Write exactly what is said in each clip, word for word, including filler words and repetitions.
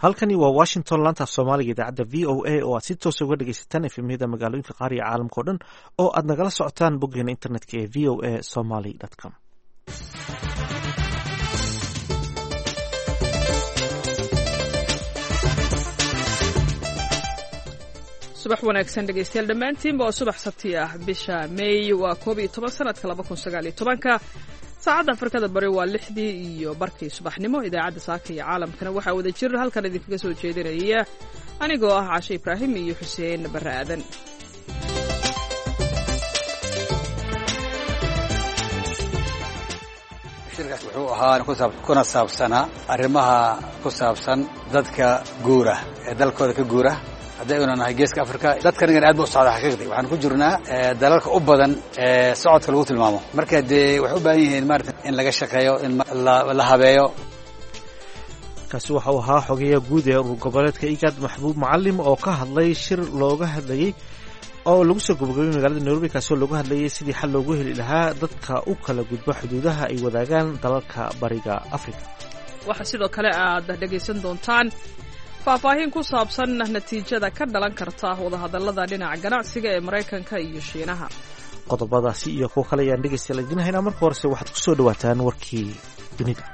halkani waa washington laanta af soomaaliga idaacadda v o a oo aad si toosa uga dhegaysataan efemyada magaalooyinka qaar iyo caalamka o dhan oo aad nagala socotaan boggeena internetka ee v o a somaly com. subax wanaagsan dhegaystayaal dhammaantiinba oo subax sabti ah bisha may waa koob iyo toban sanadka laba kun sagaal iyo tobanka saacadda afrikada bari waa lixdii iyo barkii subaxnimo idaacadda saaka iyo caalamkana waxaa wada jir halkan idinkaga soo jeedinaya anigoo ah caashe ibraahim iyo xuseen barre aadan. shirkaas wuxuu ahaa kuna saabsanaa arrimaha ku saabsan dadka guura ee dalkooda ka guura hadday una nahay geeska afrika dadkanigan aad ba u socdaa xaqiiqdii waxaan ku jirnaa dalalka u badan ee socodka lagu tilmaamo marka dee waxay u baahan yihiin maarata in laga shaqeeyo in la habeeyo. kaasi waxa uu ahaa xogeeyaha guud ee urur goboleedka igaad maxbuub macalim oo ka hadlay shir looga hadlayey oo lagu soo gabagabayay magaalada nairobi kaasi oo looga hadlayay sidii xal loogu heli lahaa dadka u kala gudba xuduudaha ay wadaagaan dalalka bariga afrika. waxaa sidoo kale aad dhegaysan doontaan faahfaahin ku saabsan natiijada ka dhalan karta wadahadallada dhinaca ganacsiga ee maraykanka iyo shiinaha. qodobadaasi iyo kuwo kale ayaan dhegaystayaal idin haynaa. marka horese waxaad ku soo dhawaataan warkii dunida.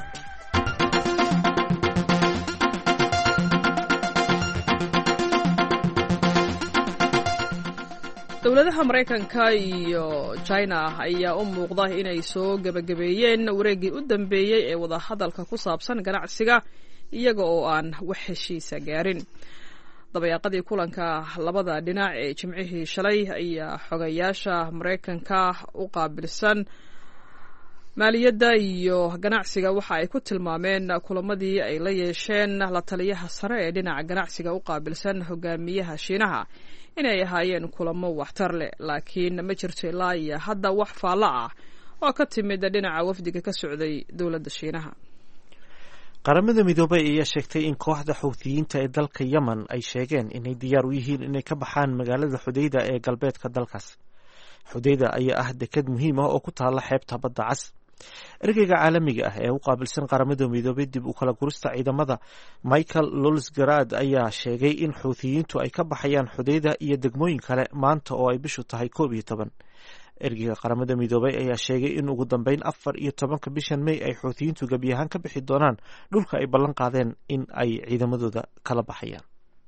dowladaha maraykanka iyo china ayaa u muuqda inay soo gebagabeeyeen wareeggii u dambeeyey ee wadahadalka ku saabsan ganacsiga iyaga oo aan wax heshiisa gaarin. dabayaaqadii kulanka labada dhinac ee jimcihii shalay ayaa xogayaasha maraykanka u qaabilsan maaliyadda iyo ganacsiga waxa ay ku tilmaameen kulamadii ay la yeesheen la taliyaha sare ee dhinaca ganacsiga u qaabilsan hogaamiyaha shiinaha inay ahaayeen kulamo waxtar leh, laakiin ma jirto ilaa iyo hadda wax faallo ah oo ka timid dhinaca wafdiga ka socday dowladda shiinaha. qaramada midoobay ayaa sheegtay in kooxda xuuthiyiinta ee dalka yemen ay sheegeen inay diyaar u yihiin inay ka baxaan magaalada xudayda ee galbeedka dalkaas. xudayda ayaa ah deked muhiim ah oo ku taalla xeebta badda cas. ergeyga caalamiga ah ee u qaabilsan qaramada midoobay dib u kala gurista ciidamada michael lolsgarad ayaa sheegay in xuuthiyiintu ay ka baxayaan xudayda iyo degmooyin kale maanta oo ay bishu tahay koob iyo toban. ergeyga qaramada midoobay ayaa sheegay in ugu dambeyn afar iyo tobanka bishan may ay xuuthiyiintu gebi ahaan ka bixi doonaan dhulka ay ballan qaadeen in ay ciidamadooda kala baxayaan.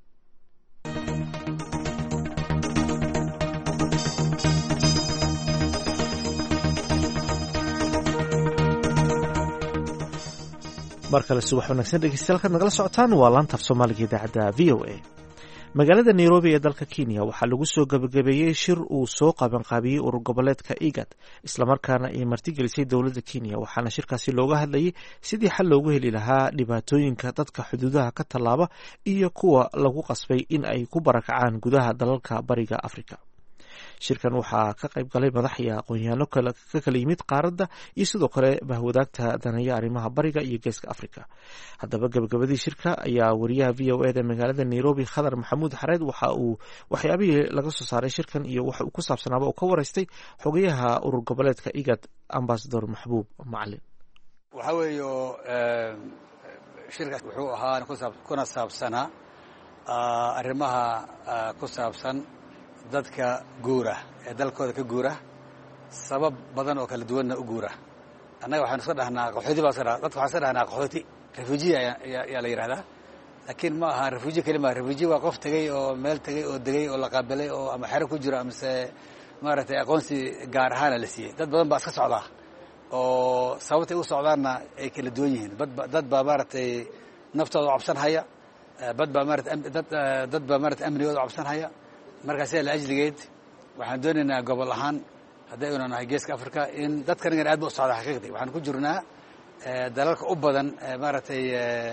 mar kale subax wanaagsan dhegeystayaal kaad nagala socotaan waa laanta af soomaaliga idaacadda v o a. magaalada nairobi ee dalka kenya waxaa lagu soo gabagabeeyey shir uu soo qabanqaabiyey urur goboleedka igad islamarkaana ay martigelisay dowladda kenya waxaana shirkaasi looga hadlayay sidii xal loogu heli lahaa dhibaatooyinka dadka xuduudaha ka tallaaba iyo kuwa lagu qasbay in ay ku barakacaan gudaha dalalka bariga afrika. shirkan waxaa ka qayb galay madax iyo aqoon-yahanno ka kala yimid qaaradda iyo sidoo kale bahwadaagta daneeya arrimaha bariga iyo geeska afrika. haddaba gabagabadii shirka ayaa wariyaha v o eda magaalada nairobi khadar maxamuud xareed waxa uu waxyaabihii laga soo saaray shirkan iyo waxa uu ku saabsanaaba oo ka waraystay xogayaha urur goboleedka igad ambasador maxbuub macalin. waxaa weeyo shirkaas wuxuu ahaa kuna saabsanaa arrimaha ku saabsan dadka guura ee dalkooda ka guura sabab badan oo kala duwanna u guura. annaga waxaanu iska dhahnaa qaxooti baa iska dhahnaa dadka waxaan iska dhahnaa qaxooti refuji ayaa la yidhahdaa laakiin ma aha refuji kelima. refuji waa qof tegey oo meel tegey oo degey oo la qaabilay oo ama xero ku jiro amase maaragtay aqoonsi gaar ahaana la siiyey. dad badan baa iska socdaa oo sababtay u socdaanna ay kala duwan yihiin. dad baa maaragtay naftooda cabsan haya, dad baa maarata dad baa maarata amnigooda cabsan haya. markaasee la ajligeed waxaan doonaynaa gobol ahaan hadday una nahay geeska afrika in dadkanigan aad ba u socdaa xaqiiqdii waxaan ku jirnaa dalalka u badan maaragtay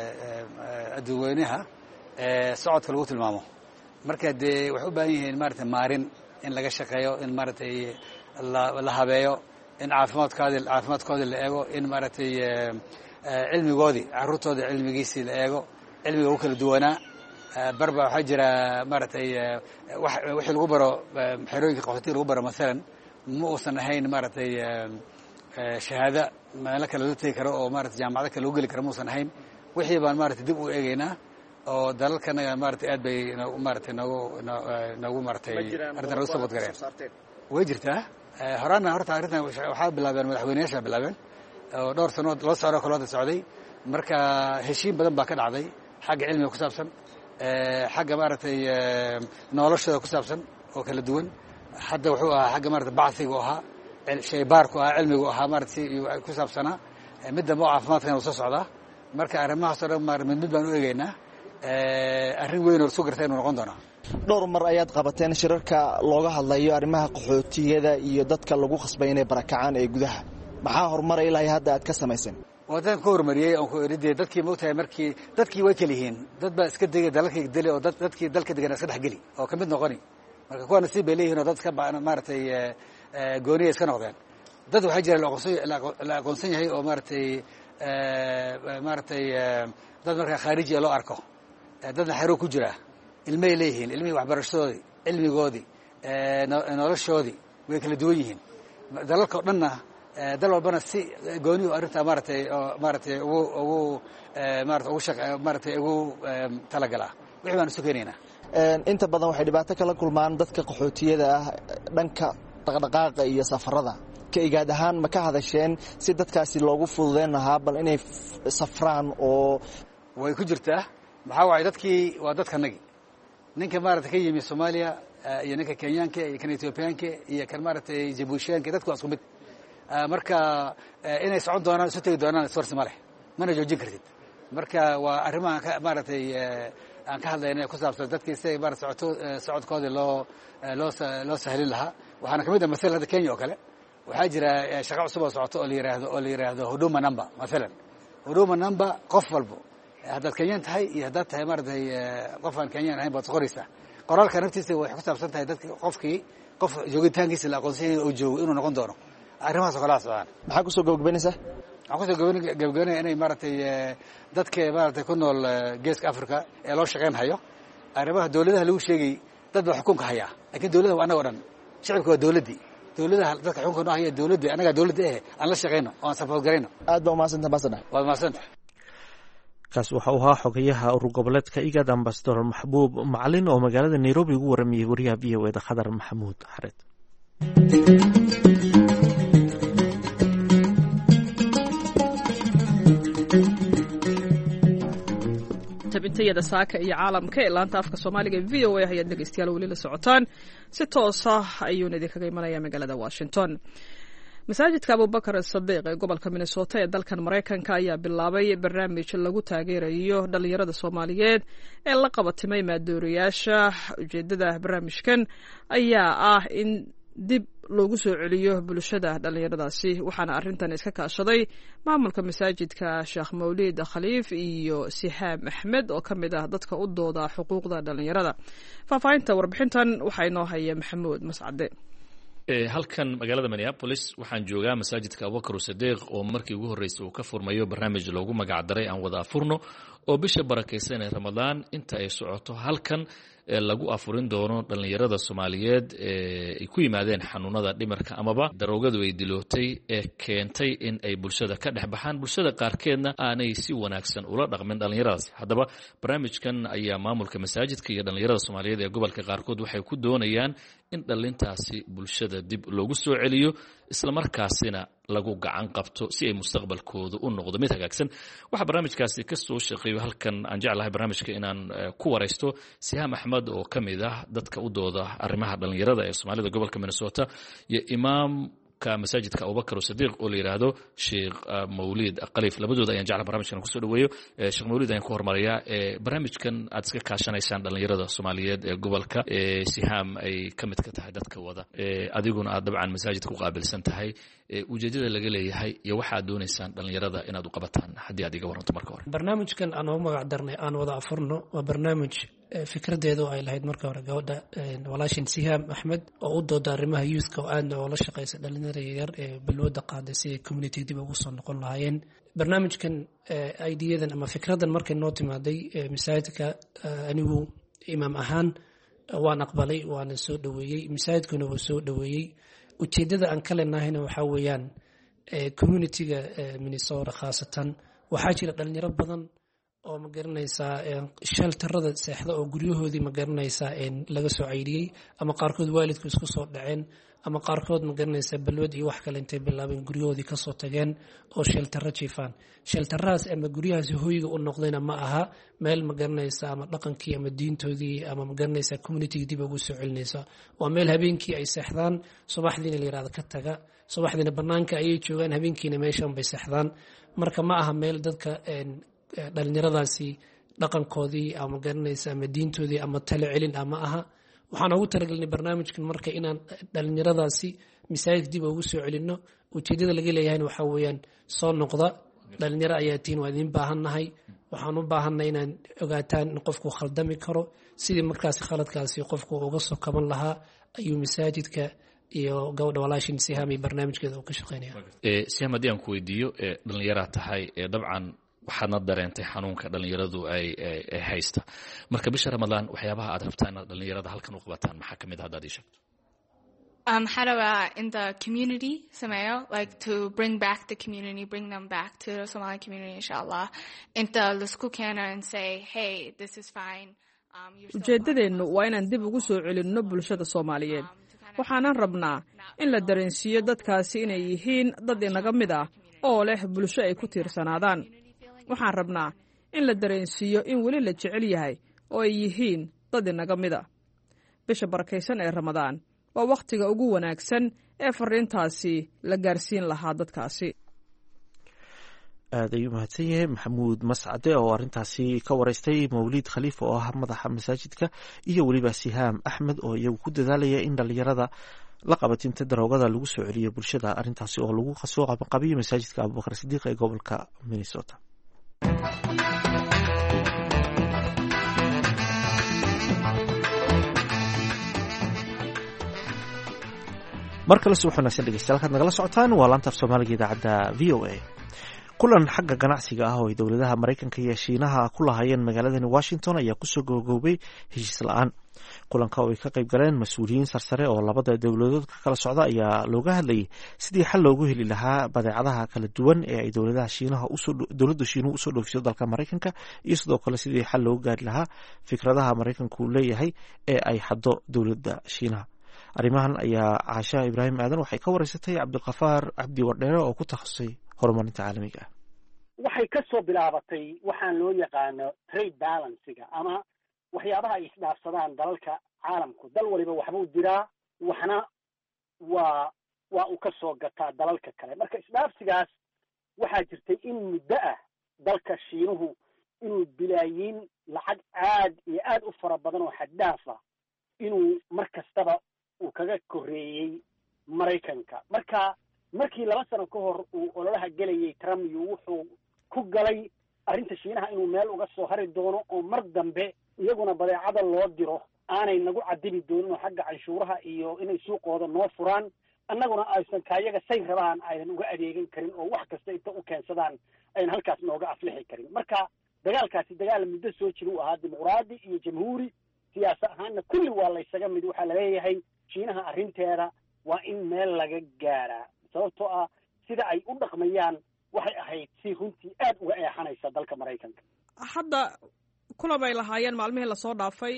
adduweynaha ee socodka lagu tilmaamo marka dee waxay u baahan yihiin maaragtay maarin in laga shaqeeyo, in maaragtay la habeeyo, in caafimaadkoodii caafimaadkoodii la eego, in maaragtay cilmigoodii carruurtooda cilmigiisii la eego, cilmiga u kala duwanaa. barba waxaa jira maaragtay wixii lagu baro xerooyinka qaxootiga lagu baro masalan ma uusan ahayn maaragtay shahaada meelo kale la tegi karo oo maarata jaamacado kale lagu geli karo ma uusan ahayn. wixii baan maaragtay dib u eegaynaa oo dalalkanaga maaragtay aad bay maaragtay noogu noogu maaragtay arrintan nagu sabad gareen way jirtaa horaana horta arrintan waxaa bilaabeen madaxweynayaasha bilaabeen oo dhowr sanood loo socdo kaloo wada socday marka heshiin badan baa ka dhacday xagga cilmiga ku saabsan xagga maaragtay noloshooda ku saabsan oo kala duwan hadda wuxuu ahaa xagga maaragtay bacsiga u ahaa shaybaarku ahaa cilmigu ahaa maaragtay ku saabsanaa midda moo caafimaadkana wuu soo socdaa marka arrimahaasoo dhan maar mid mid baan u eegaynaa arrin weyn oo isku garta inuu noqon doonaa dhowr mar ayaad qabateen shirarka looga hadlayo arrimaha qaxootiyada iyo dadka lagu khasbay inay barakacaan ee gudaha maxaa horumar ilaa hadda aad ka samayseen wadan ku horumariyey oo ku eridee dadkii moogtahay markii dadkii way kala yihiin dad baa iska degay dalalkii deli oo dadkii dalka degan iska dhexgeli oo ka mid noqoni marka kuwa nasiib bay leeyihiin oo dad iska maaragtay gooniya iska noqdeen dad waxaa jira la aqoonsan yahay oo maaragtay maaragtay dad markaa khaarijiya loo arko dadna xeroo ku jira ilmay leeyihiin ilmihii waxbarashadoodii cilmigoodii noloshoodii way kala duwan yihiin dalalka o dhanna dal walbana si goonihu arrintaa maaragtay oo maaragtay ugu ugu maarata ugu shaq maaragtay ugu talagalaa wixii baan isu keenaynaa inta badan waxay dhibaato kala kulmaan dadka qaxootiyada ah dhanka dhaqdhaqaaqa iyo safarada ka igaad ahaan ma ka hadasheen si dadkaasi loogu fududeyn lahaa bal inay safraan oo way ku jirtaa maxaa waay dadkii waa dadkanagi ninka maaragtay ka yimi soomaaliya iyo ninka kenyaanka iyo kan ethoobiyaanka iyo kan maaragtay jabuushiyaanka dadku waa isku mid marka inay socon doonaan isu tegi doonaan iswarsi ma leh mana joojin kartid marka waa arrimaha maaragtay aan ka hadlayna ku saabsan dadkii siday maarata socoto socodkoodii loo loo loo sahlin lahaa waxaana ka mid ah masalan hadda kenya oo kale waxaa jira shaqo cusub oo socoto oo la yiraahdo oo la yiraahdo huduma number masalan huduma number qof walbo haddaad kenyaan tahay iyo haddaad tahay maaragtay qof aan kenyaan ahayn baad qoraysaa qoraalka naftiisa waxay ku saabsan tahay dadki qofkii qof joogitaankiisa la aqoonsan yahay oo joogo inuu noqon doono arrimahaas oo kala socdaan maxaa kusoo gabagabaynaysaa waxaan kusoo gabagabaynaya inay maaragtay dadka maaragtay ku nool geeska africa ee loo shaqayn hayo arrimaha dawladaha lagu sheegay dad baa xukunka hayaa laakiin dawladaha waa annaga o dhan shicibka waa dawladdii dawladaha dadka xukunka noo haya dawladdii annagaa dawladda eh aan la shaqayno oo aan sapoort garayno aad baa umahadsanta ambassador waad mahadsantahay kaas waxa uu ahaa xogayaha urur goboleedka igad ambasador maxbuub macalin oo magaalada nairobi ugu waramayey wariyaha v o eda khadar maxamuud xareed tabintayada saaka iyo caalamka ee laanta afka soomaaliga v o a ayaad dhegeystayaal weli la socotaan si toosa ayuuna idinkaga imanaya magaalada washington masaajidka abubakar sadiiq ee gobolka minnesota ee dalkan maraykanka ayaa bilaabay barnaamij lagu taageerayo dhalinyarada soomaaliyeed ee la qabatimay maadoorayaasha ujeedada barnaamijkan ayaa ah in dib loogu soo celiyo bulshada dhalinyaradaasi waxaana arrintan iska kaashaday maamulka masaajidka sheekh mawlid khaliif iyo sihaam axmed oo ka mid ah dadka u dooda xuquuqda dhalinyarada faahfaahinta warbixintan waxaa inoo haya maxamuud mascade halkan magaalada minneapolis waxaan joogaa masaajidka abubakar sadiiq oo markii ugu horreysay uu ka furmayo barnaamij loogu magacdaray aan wada afurno oo bisha barakaysan ee ramadaan inta ay socoto halkan lagu afurin doono dhallinyarada soomaaliyeed ay ku yimaadeen xanuunada dhimarka amaba daroogadu ay dilootay ee keentay in ay bulshada ka dhex baxaan bulshada qaarkeedna aanay si wanaagsan ula dhaqmin dhallinyaradaasi haddaba barnaamijkan ayaa maamulka masaajidka iyo dhallinyarada soomaaliyeed ee gobolka qaarkood waxay ku doonayaan in dhallintaasi bulshada dib loogu soo celiyo islamarkaasina lagu gacan qabto si ay mustaqbalkooda u noqdo mid hagaagsan waxaa barnaamijkaasi ka soo shaqeeyo halkan aan jeclahay barnaamijka inaan ku waraysto sihaam axmed oo ka mid ah dadka u dooda arrimaha dhallinyarada ee soomaalida gobolka minnesota iyo imaamka masaajidka abubakar sadiiq oo la yidhaahdo sheekh mawlid khaliif labadooda ayaan jeclaha barnamijkan kusoo dhaweeyo sheekh mawlid ayaan ku hormarayaa barnaamijkan aad iska kaashanaysaan dhallinyarada soomaaliyeed ee gobolka sihaam ay ka mid ka tahay dadka wada adiguna aad dabcan masaajidka u qaabilsan tahay ujeedada laga leeyahay iyo waxaad doonaysaan dhallinyarada inaad u qabataan haddii aad iga waranto marka hore barnaamijkan aan ugu magac darnay aan wada afurno waa barnaamij fikradeedu ay lahayd marka hore gabadha walaashin sihaam axmed oo u dooda arrimaha youthka oo aadna oo la shaqaysa dhalinyarada yaryar ee balwada qaaday si ay community dib ugu soo noqon lahaayeen barnaamijkan ideyadan ama fikradan markay noo timaaday masaajidka anigu imaam ahaan waan aqbalay waana soo dhaweeyey masaajidkuna wuu soo dhaweeyey ujeedada aan ka leenahayna waxaa weeyaan communitiga minnesota khaasatan waxaa jira dhalinyaro badan oo ma garanaysaa sheltarada seexda oo guryahoodii ma garanaysaa laga soo caydhiyey ama qaarkood waalidku isku soo dhaceen ama qaarkood ma garanaysaa balwad iyo wax kale intay bilaabeen guryahoodii kasoo tageen oo sheltaro jiifaan sheltarahaas ama guryahaasi hoyga u noqdayna ma aha meel ma garanaysaa ama dhaqankii ama diintoodii ama ma garanaysaa communitiga dib ugu soo celinaysa waa meel habeenkii ay seexdaan subaxdiina la yidhahdo ka taga subaxdiina bannaanka ayay joogaan habeenkiina meeshan bay seexdaan marka ma aha meel dadka dhalinyaradaasi dhaqankoodii ama garanaysa ama diintoodii ama talo celin ama aha waxaan ugu talagelinay barnaamijkan marka inaan dhalinyaradaasi masaajid dib ugu soo celinno ujeedada laga leeyahayna waxaa weeyaan soo noqda dhalinyaro ayaa tihiin waa idiin baahannahay waxaan u baahannahay inaan ogaataan in qofku khaldami karo sidii markaasi khaladkaasi qofku uga soo kaban lahaa ayuu masaajidka iyo gabadha walaashin Siham iyo barnaamijkeeda uu ka shaqeynaya Siham haddii aan ku weydiiyo dhalinyaro tahay dabcan waxaadna dareentay xanuunka dhalinyaradu ay haysta marka bisha Ramadaan waxyaabaha aad rabtaan inaad dhalinyarada halkan u qabataan maxaa kamid ah haddaad ii sheegto Um, how do I, in the community, Samayo, like to bring back the community, bring them back to the Somali community, inshallah, into the school canner and say, hey, this is fine. ujeedadeennu waa inaan dib ugu soo celinno bulshada Soomaaliyeed waxaanan rabnaa in la dareensiiyo dadkaasi inay yihiin dad inaga mid ah oo leh bulsho ay ku tiirsanaadaan waxaan rabnaa in la dareensiiyo in weli la jecel yahay oo ay yihiin dad inaga mid ah bisha barakaysan ee Ramadaan waa waqtiga ugu wanaagsan ee fariintaasi la gaarsiin lahaa dadkaasi aad ayuu mahadsan yahay maxamuud mascade oo arrintaasi ka waraystay mawliid khaliif oo ah madaxa masaajidka iyo weliba Siham Axmed oo iyagu ku dadaalaya in dhalinyarada la qabatinta daroogada lagu soo celiyo bulshada arrintaasi oo lagu soo qabanqabiyo masaajidka Abubakar Sidiiq ee gobolka Minnesota mar kale subax wanaagsan dhegeystayaal halkaad nagala socotaan waa laanta af soomaaliga idaacadda v o a kulan xagga ganacsiga ah oo ay dowladaha maraykanka iyo shiinaha ku lahaayeen magaaladani washington ayaa kusoo gogoobay heshiis la-aan kulanka oo ay ka qayb galeen mas-uuliyiin sarsare oo labada dowladood ka kala socda ayaa looga hadlayay sidii xal loogu heli lahaa badeecadaha kala duwan ee ay dowladaha shiinaha dowladda shiinuhu usoo dhoofiso dalka maraykanka iyo sidoo kale sidii xal loogu gaari lahaa fikradaha maraykanku leeyahay ee ay xaddo dowladda shiinaha arrimahan ayaa caasha ibraahim aadan waxay ka wareysatay cabdiqafaar cabdi wardheere oo ku takhasusay horumarinta caalamiga ah waxay ka soo bilaabatay waxaan loo yaqaano trade balancega ama waxyaabaha ay isdhaafsadaan dalalka caalamku dal waliba waxbuu diraa waxna waa waa uu ka soo gataa dalalka kale marka isdhaafsigaas waxaa jirtay in muddo ah dalka shiinuhu inuu bilaayiin lacag aad iyo aad u fara badan oo xaddaafa inuu mar kastaba uu kaga korreeyey maraykanka marka markii laba sano ka hor uu ololaha gelayay Trump iyo wuxuu ku galay arrinta shiinaha inuu meel uga soo hari doono oo mar dambe iyaguna badeecada loo diro aanay nagu cadibi doonin oo xagga canshuuraha iyo inay suuqooda noo furaan annaguna aysan kaayaga say rabaan aynan uga adeegan karin oo wax kasta inta u keensadaan aynan halkaas nooga aflixi karin marka dagaalkaasi dagaal muddo soo jira uu ahaa dimuqraadi iyo jamhuuri siyaasa ahaanna kulli waa la isaga mid waxaa laleeyahay shiinaha arrinteeda waa in meel laga gaaraa sababtoo ah sida ay u dhaqmayaan waxay ahayd si runtii aad uga eexanaysa dalka maraykanka hadda kulan bay lahaayeen maalmihii lasoo dhaafay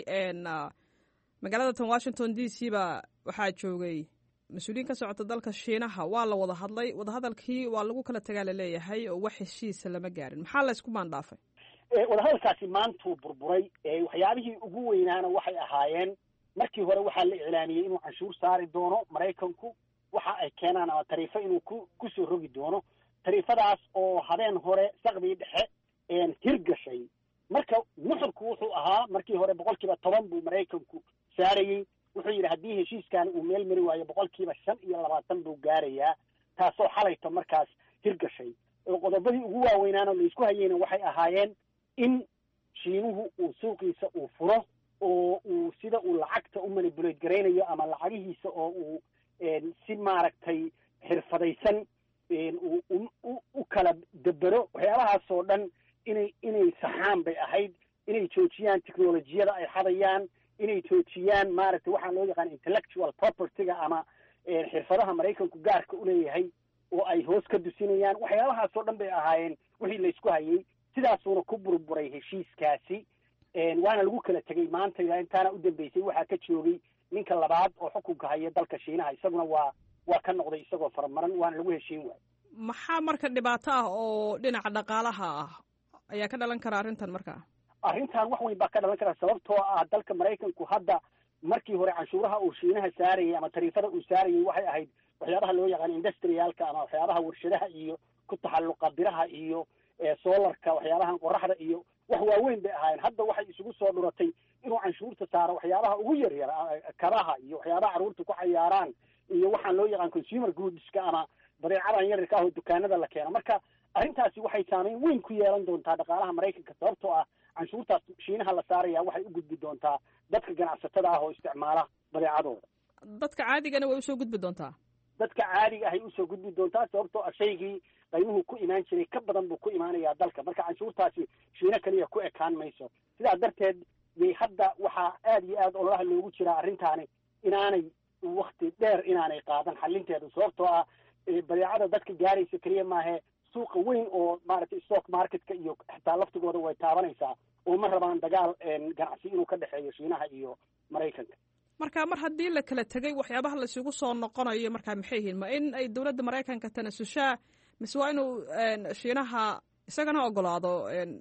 magaalada tan washington d c ba waxaa joogay mas-uuliyiin ka socota dalka shiinaha waa la wada hadlay wadahadalkii waa lagu kala tagaa laleeyahay oo wax heshiisa lama gaarin maxaa la isku maandhaafay wadahadalkaasi maantuu burburay waxyaabihii ugu weynaana waxay ahaayeen markii hore waxaa la iclaamiyey inuu canshuur saari doono maraykanku waxa ay keenaan ama tariifo inuu ku kusoo rogi doono tariifadaas oo habeen hore saqdii dhexe hirgashay marka nuxurku wuxuu ahaa markii hore boqol kiiba toban buu maraykanku saarayey wuxuu yidhi haddii heshiiskan uu meel mari waayo boqol kiiba shan iyo labaatan buu gaarayaa taasoo xalayto markaas hirgashay qodobadii ugu waaweynaana laisku hayeyna waxay ahaayeen in shiinuhu uu suuqiisa uu furo oo uu sida uu lacagta u manipulate garaynayo ama lacagihiisa oo uu si maaragtay xirfadaysan u kala debero waxyaabahaasoo dhan inay inay saxaan bay ahayd inay joojiyaan technolojiyada ay xadayaan inay joojiyaan maaragtay waxaa loo yaqaan intellectual propertyga ama xirfadaha maraykanku gaarka u leeyahay oo ay hoos ka dusinayaan waxyaabahaasoo dhan bay ahaayeen wixii laysku hayay sidaasuuna ku burburay heshiiskaasi waana lagu kala tegey maanta intaana u dambeysay waxaa ka joogay ninka labaad oo xukunka haya dalka shiinaha isaguna waa waa ka noqday isagoo faramaran waana lagu heshiin waayo. maxaa marka dhibaato ah oo dhinaca dhaqaalaha ah ayaa ka dhalan kara arrintan markaa? arrintan wax weyn baa ka dhalan kara sababtoo ah dalka maraykanku hadda markii hore canshuuraha uu shiinaha saarayay ama tariifada uu saarayay waxay ahayd waxyaabaha loo yaqaan industrialka ama waxyaabaha warshadaha iyo ku taxalluqa biraha iyo solarka waxyaabahan qoraxda iyo wax waaweyn bay ahaayeen. hadda waxay isugu soo dhuratay inuu canshuurta saaro waxyaabaha ugu yar yar kabaha iyo waxyaabaha carruurta ku cayaaraan iyo waxaan loo yaqaan consumer goodska ama badeecadan yaryarka ah oo dukaanada la keeno. marka arrintaasi waxay saameyn weyn ku yeelan doontaa dhaqaalaha maraykanka sababtoo ah canshuurtaas shiinaha la saaraya waxay u gudbi doontaa dadka ganacsatada ah oo isticmaala badeecadooda. dadka caadigana way usoo gudbi doontaa dadka caadiga ahay usoo gudbi doontaa sababtoo ah shaygii qaymuhu ku imaan jiray ka badan buu ku imaanayaa dalka. marka canshuurtaasi shiina keliya ku ekaan mayso. sidaa darteed yay hadda waxaa aada iyo aad ololaha loogu jiraa arrintaani inaanay wakti dheer inaanay qaadan xalinteedu sababtoo ah badeecada dadka gaaraysa keliya maahe suuqa weyn oo maaragtay stock marketka iyo xitaa laftigooda way taabanaysaa oo ma rabaan dagaal ganacsi inuu ka dhexeeyo shiinaha iyo maraykanka. marka mar haddii la kala tegay waxyaabaha laisugu soo noqonayo markaa maxay yihiin? ma in ay dowladda maraykanka tanasushaa mise waa inuu shiinaha isagana ogolaado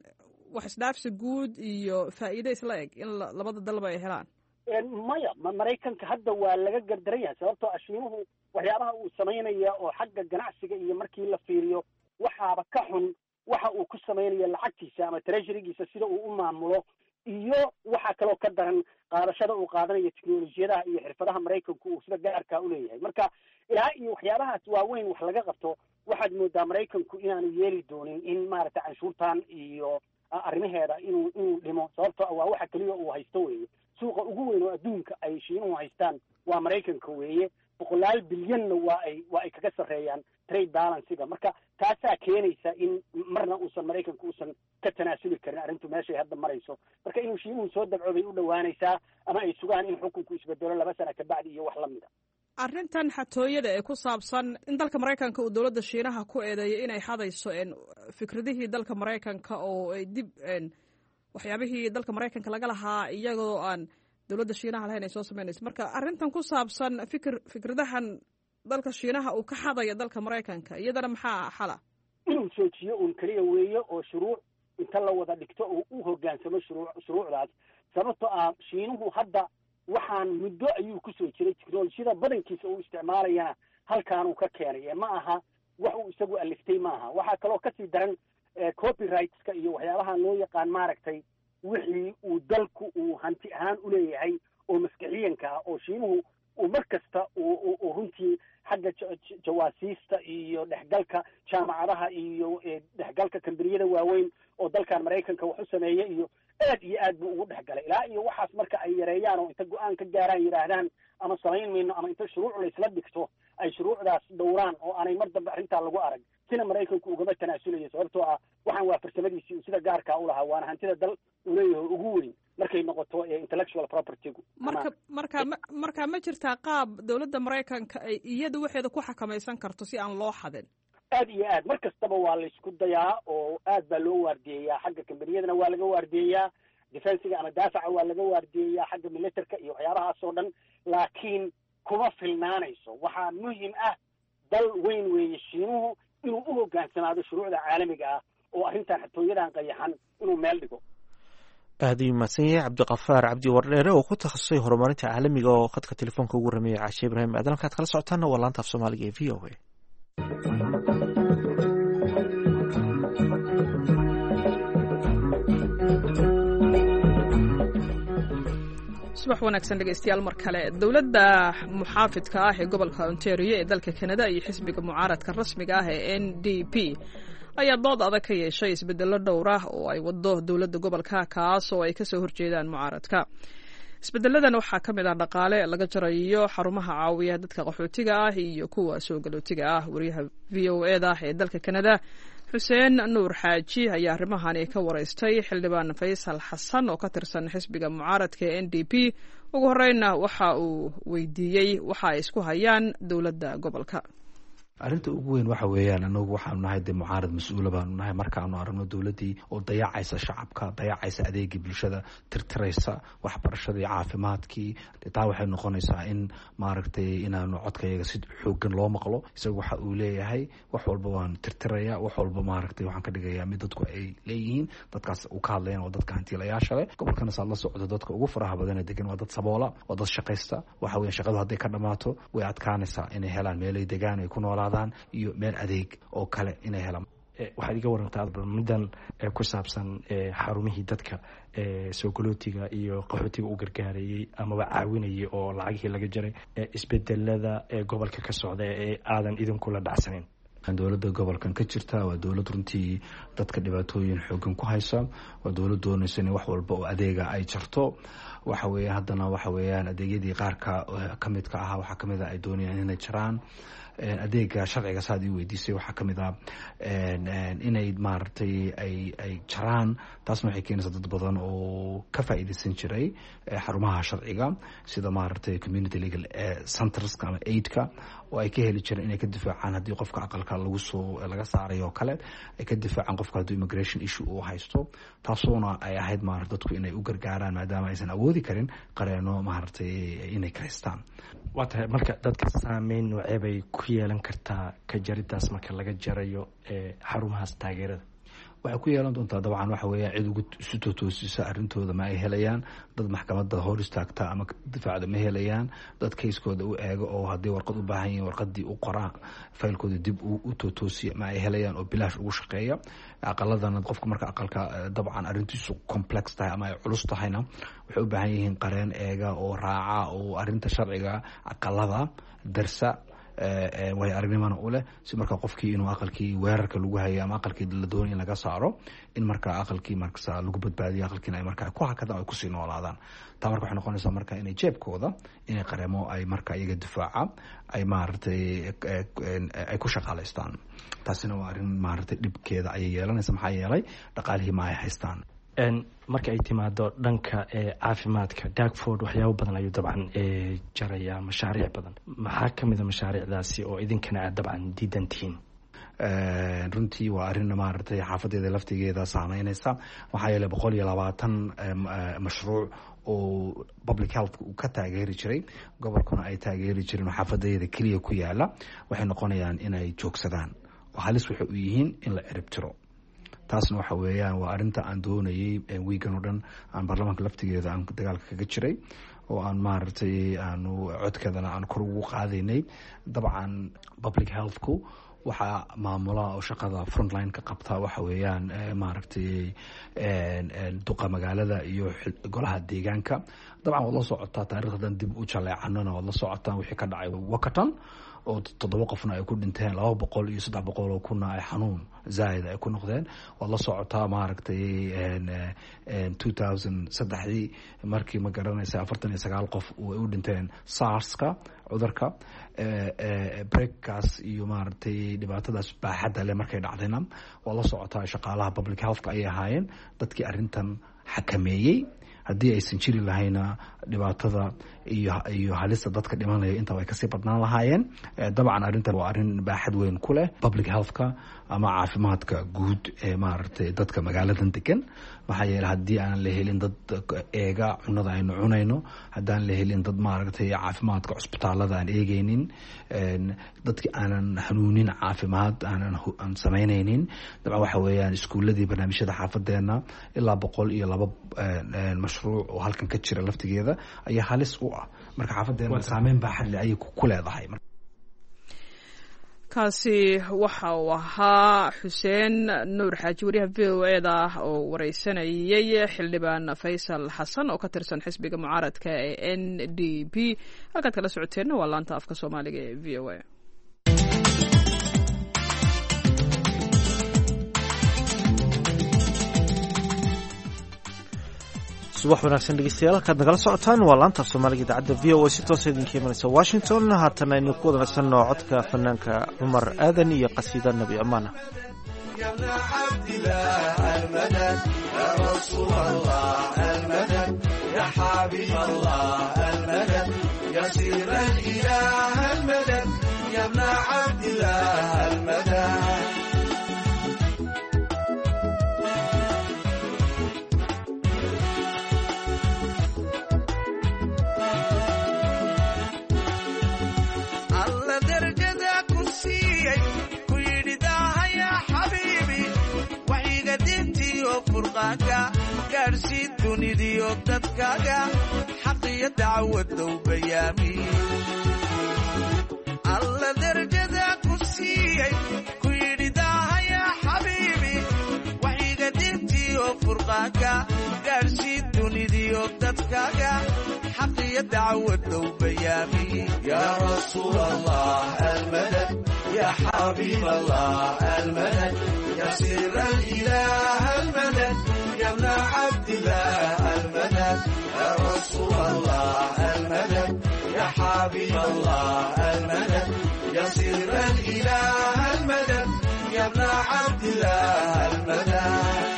wax isdhaafsi guud iyo faa'iide isla eg in labada dalba ay helaan? maya maraykanka hadda waa laga gardaran yahay sababtoo ah shiinuhu waxyaabaha uu samaynaya oo xagga ganacsiga iyo markii la fiiriyo waxaaba ka xun waxa uu ku samaynaya lacagtiisa ama treasurygiisa sida uu u maamulo iyo waxaa kaloo ka daran qaadashada uu qaadanayo technolojiyadaha iyo xirfadaha maraykanku uu sida gaarkaa uleeyahay. marka ilaa iyo waxyaabahaas waaweyn wax laga qabto waxaad moodaa maraykanku inaanu yeeli doonin in maaragtay canshuurtan iyo arrimaheeda inuu inuu dhimo sababtoo waa waxa keliya uu haysto weeye. suuqa ugu weyn oo adduunka ay shiinuhu haystaan waa maraykanka weeye. boqolaal bilyanna waa ay waa ay kaga sarreeyaan trade balancega. marka taasaa keenaysa in marna uusan maraykanku uusan ka tanaasuli karin arrintu meeshay hadda marayso. marka inuu shiinuhu soo dabco bay u dhowaanaysaa ama ay sugaan in xukunku isbedelo laba sana kabacdi iyo wax la mida. arrintan xatooyada ee ku saabsan in dalka maraykanka uu dowladda shiinaha ku eedeeyo inay hadayso fikradihii dalka maraykanka oo ay dib waxyaabihii dalka maraykanka laga lahaa iyagoo aan dowladda shiinaha lahayn ay soo samaynayso. marka arrintan ku saabsan fikir fikradahan dalka shiinaha uu ka xadaya dalka maraykanka iyadana maxaa xala? inuu joojiyo uun keliya weeye oo shuruuc inta la wada dhigto oo u hoggaansamo shuruu shuruucdaas sababtoo ah shiinuhu hadda waxaan muddo ayuu kusoo jiray technolojiyada badankiisa uu isticmaalayana halkaanuu ka keenay ma aha wax uu isagu aliftay maaha. waxaa kaloo kasii daran copyrightska iyo waxyaabahan loo yaqaan maaragtay wixii uu dalku uu hanti ahaan uleeyahay oo maskixiyanka ah oo shiinuhu uu mar kasta uu runtii xagga jawaasiista iyo dhexgalka jaamacadaha iyo dhexgalka kambaniyada waaweyn oo dalkan maraykanka wax u sameeya iyo aad iyo aad buu ugu dhexgalay ilaa iyo waxaas marka ay yareeyaan oo inta go-aan ka gaaraan yidhaahdaan ama samayn mayno ama inta shuruuc laysla dhigto ay shuruucdaas dhowraan oo aanay mar dambe arrintaa lagu arag sina maraykanku ugama tanaasulayo sababtoo ah waxaan waa farsamadiisii uu sida gaarkaa u lahaa waana hantida dal uu leeyahay ugu weyn markay noqoto intellectual propertygu. marka marka marka ma jirtaa qaab dowladda maraykanka ay iyadu waxeeda ku xakamaysan karto si aan loo xadin? aad iyo aad mar kastaba waa laysku dayaa oo aad baa loo waardiyeyaa xagga kambaniyadana waa laga waardiyeyaa defensiga ama daafaca waa laga waardiyeyaa xagga militerka iyo waxyaabahaas oo dhan laakiin kuma filnaanayso. waxaa muhim ah dal weyn weeye shiinuhu inuu u hoggaansanaado shuruucda caalamiga ah oo arrintan xatooyadan qayaxan inuu meel dhigo. aada ayuu mahadsan yahay cabdiqafaar cabdi wardheere oo ku takhasusay horumarinta caalamiga oo khadka telefoonka ugu rameeyay caashe ibraahim aadan. halkaad kala socotaana waa laanta af soomaaliga ee v o a. subax wanaagsan dhegeystayaal mar kale. dowladda muxaafidka ah ee gobolka ontario ee dalka kanada iyo xisbiga mucaaradka rasmiga ah ee n d p ayaa dood adag ka yeeshay isbedello dhowr ah oo ay wado dowladda gobolka kaas oo ay kasoo horjeedaan mucaaradka. isbedeladan waxaa ka mid ah dhaqaale laga jarayo xarumaha caawiya dadka qaxootiga ah iyo kuwa soo galootiga ah. wariyaha v o e da ee dalka kanada xuseen nuur xaaji ayaa arrimahani ka waraystay xildhibaan faysal xasan oo ka tirsan xisbiga mucaaradka ee n d p. ugu horeyna waxa uu weydiiyey waxa ay isku hayaan dowladda gobolka. arrinta ugu weyn waxa weeyaan anagu waxaanu nahay dee mucaarad mas-uula baanu nahay markaanu aragno dowladdii oo dayacaysa shacabka dayacaysa adeegii bulshada tirtiraysa waxbarashadii caafimaadkii taa waxay noqonaysaa in maaragtay inaanu codkayaga si xoogan loo maqlo isaga waxa uu leeyahay wax walba waan tirtiraya wax walba maaragtay waxaan ka dhigayaa mid dadku ay leeyihiin dadkaas uu ka hadlayan waa dadka hantiilayaasha leh gobolkana saad la socdo dadka ugu faraha badan ee degan waa dad saboola waa dad shaqaysta waxa weya shaqadu hadday ka dhammaato way adkaanaysaa inay helaan meelay degaan ay ku noolaadaan iyo meel adeeg oo kale inay helaan waxaad iga warantaa middan ku saabsan xarumihii dadka soo galootiga iyo qaxootiga u gargaarayey amaba caawinayay oo lacagihii laga jaray isbedelada ee gobolka ka socda ee aadan idinkula dhacsanayn dowladda gobolkan ka jirta waa dowlad runtii dadka dhibaatooyin xoogan ku haysa waa dowlad doonaysa in wax walba oo adeega ay jarto waxa weeye haddana waxa weeyaan adeegyadii qaarka ka midka ahaa waxaa kamid a ay doonayaan inay jaraan adeega sharciga saad ii weydiisay waxaa kamid ah inay maaragtay ay ay jaraan taasna waxay keenaysaa dad badan oo ka faa'iidaysan jiray xarumaha sharciga sida maaragtay community legal centerska ama aidka oo ay ka heli jireen inay ka difaacaan haddii qofka aqalka lagu soo laga saaray oo kale ay ka difaacaan qofka hadduu immigration issue uu haysto taasuuna ay ahayd maarata dadku inay u gargaaraan maadaama aysan awoodi karin qareeno maaragtay inay kahaystaan waa tahay marka dadka saameyn noocee bay ku yeelan kartaa ka jaridaas marka laga jarayo xarumahaas taageerada waxay ku yeelan doontaa dabcan waxa weeyaan cid ugu isu totoosisa arrintooda ma ay helayaan dad maxkamadda hor istaagta ama difaacda ma helayaan dad kayskooda u eego oo haddii warqad u baahan yihiin warqadii u qoraa faylkooda dib u totoosiya ma ay helayaan oo bilaash ugu shaqeeya aqaladana qofka marka aqalka dabcan arrintiisu complex tahay ama ay culus tahayna waxay u baahan yihiin qareen eega oo raaca oo arrinta sharciga aqalada darsa way aragnimana u leh si marka qofkii inuu aqalkii weerarka lagu hayo ama aqalkii la doonay in laga saaro in marka aqalkii marka lagu badbaadiyo aqalkiina ay marka ku hakadaan ay kusii noolaadaan taa marka waxay noqonaysaa marka inay jeebkooda inay qareemo ay marka iyaga difaaca ay maaragtay ay ku shaqaalaystaan taasina waa arrin maaragtay dhibkeeda ayay yeelanaysa maxaa yeelay dhaqaalihii ma ay haystaan marka ay timaado dhanka caafimaadka dagford waxyaabo badan ayuu dabcan jarayaa mashaariic badan maxaa kamida mashaariicdaasi oo idinkana aad dabcan diidan tihiin runtii waa arrin maaragtay xaafadeeda laftigeeda saameynaysa waxaa yeelay boqol iyo labaatan mashruuc oo public health uu ka taageeri jiray gobolkuna ay taageeri jireen oo xaafadeeda keliya ku yaala waxay noqonayaan inay joogsadaan oo halis waxay u yihiin in la cirib tiro taasna waxa weeyaan waa arrinta aan doonayay wiigan oo dhan aan baarlamaanka laftigeeda aan dagaalka kaga jiray oo aan maaragtay aanu codkeedana aan kor ugu qaadaynay dabcan public healthku waxaa maamula oo shaqada frontline ka qabta waxa weeyaan maaragtay duqa magaalada iyo golaha deegaanka dabcan waad la socotaa taarikhdan dib u jaleecanona waad la socotaan wixii ka dhacay wakaton oo toddoba qofna ay ku dhinteen laba boqol iyo saddex boqol oo kuna ay xanuun zaa'id ay ku noqdeen waad la socotaa maaragtay two thousand saddexdii markii ma garanaysa afartan iyo sagaal qof ay u dhinteen sarska cudurka breakkaas iyo maaragtay dhibaatadaas baaxadda leh markay dhacdayna waad la socotaa shaqaalaha public healthka ayay ahaayeen dadkii arrintan xakameeyey haddii aysan jiri lahayna dhibaatada iyo iyo halista dadka dhimanaya inta ay kasii badnaan lahaayeen dabcan arrintan waa arrin baaxad weyn ku leh public healthka ama caafimaadka guud ee maaragtay dadka magaaladan degan maxaa yeeley haddii aanan la helin dad eega cunada aynu cunayno haddaan la helin dad maaragtay caafimaadka cusbitaalada aan eegeynin dadki aanan hanuunin caafimaad aanan aan samaynaynin dabcan waxa weeyaan iskuuladii barnaamijyada xaafadeena ilaa boqol iyo laba mashruuc oo halkan ka jira laftigeeda ayaa halis u ah marka xaafadeena saameyn baaxad leh ayay ku leedahay kaasi waxa uu ahaa xuseen nuur xaaji wariyaha v o e da oo wareysanayay xildhibaan faysal xasan oo ka tirsan xisbiga mucaaradka ee n d p halkaad kala socoteenna waa laanta afka soomaaliga ee v o a subax wanaagsan dhegeystayaal halkaad nagala socotaan waa laanta af soomaaliga idaacadda v o a si toosa idinka imanaysa washington haatana aynu ku wada nasanno codka fanaanka cumar aadan iyo qasiida nebi amaana يا المدى الله درجة كرسيي كويدي داها يا حبيبي وحي قدمتي وفرقاك كارسي دوني ديو دادكاك حقية دعوة وبيامي الله درجة كرسيي كويدي داها يا حبيبي وحي قدمتي وفرقاك كارسي دوني ديو دادكاك حقية دعوة وبيامي يا رسول الله المدد يا حبيب الله المدد يا سر الإله المدد يا ابن عبد الله المدد يا رسول الله المدد يا حبيب الله المدد يا سر الإله المدد يا ابن عبد الله المدد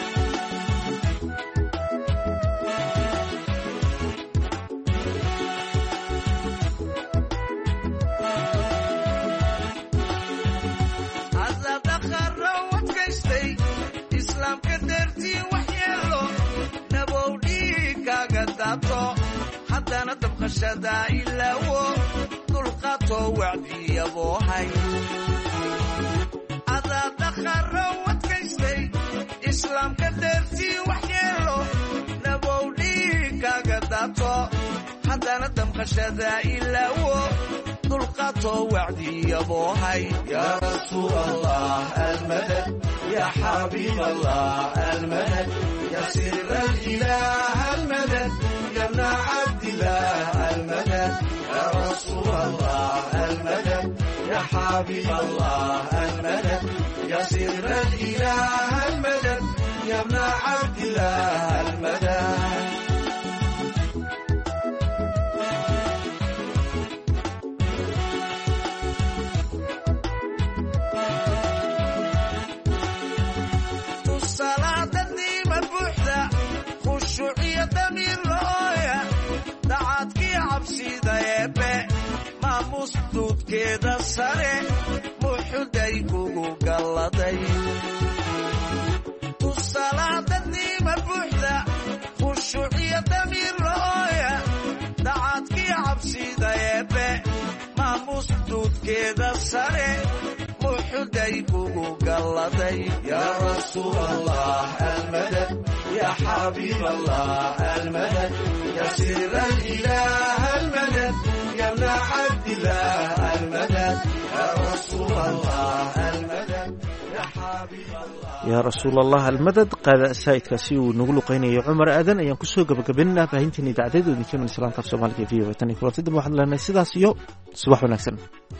haddana dabqashada ilaawo dulqaatoo wacdiya boohay adaa dakharo wadkaystay islaamka deertii waxyeelo nabow dhiigaaga daato haddana dabqashada ilaawo dulqaatoo wacdiya boohay yaa rasuul allah almadad yaa xabiib allah almadad يا سر الإله المدد يا ابن عبد الله المدد يا رسول الله المدد يا حبيب الله المدد يا سر الإله المدد يا ابن عبد الله المدد maamusduudkeeda sare muxuday kugu galladay tusalaadadniima buuxda khushuuciyo damiir la'ooya dacaadkii cabsida eebbe maamusduudkeeda sare muxuday kugu galladay yaa rasuul allah almadad yaa xabiib allah almadad yaa sir alilah almadad يا ابن عبد الله المدد يا رسول الله المدد يا حبيب الله يا رسول الله المدد قال سايدكasi uu nagu luqeynayo Cumar Aadan ayaan ku soo gabagabeynaa baahintii idaacadda idinkeena islaamka Soomaaliga v o a tan kulanti dib waxaan leenahay sidaas iyo subax wanaagsan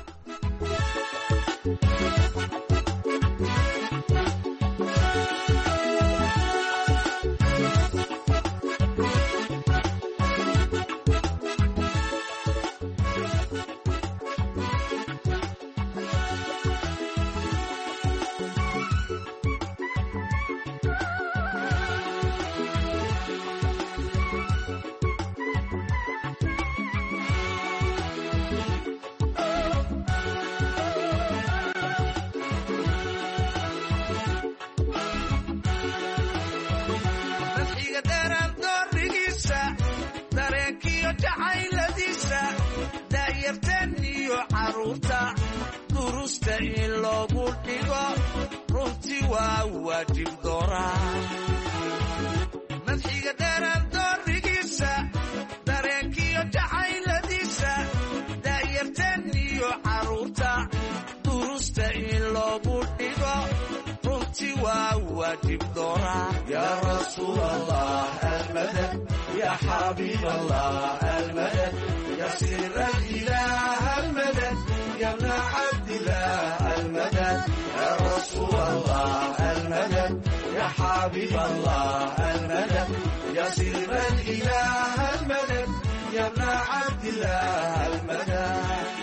durusta in loogu dhigo runtii waa waajib dooraa madxiga dheeraan doorigiisa dareenkiyo jacayladiisa daayarteen iyo carruurta durusta in loogu dhigo runtii waa waajib dooraa yaa rasuul allah almadad yaa xabiib allah almadad yaa sir alilah almadad يا ابن عبد الله المدد يا رسول الله المدد يا حبيب الله المدد يا سر الإله المدد يا ابن عبد الله المدد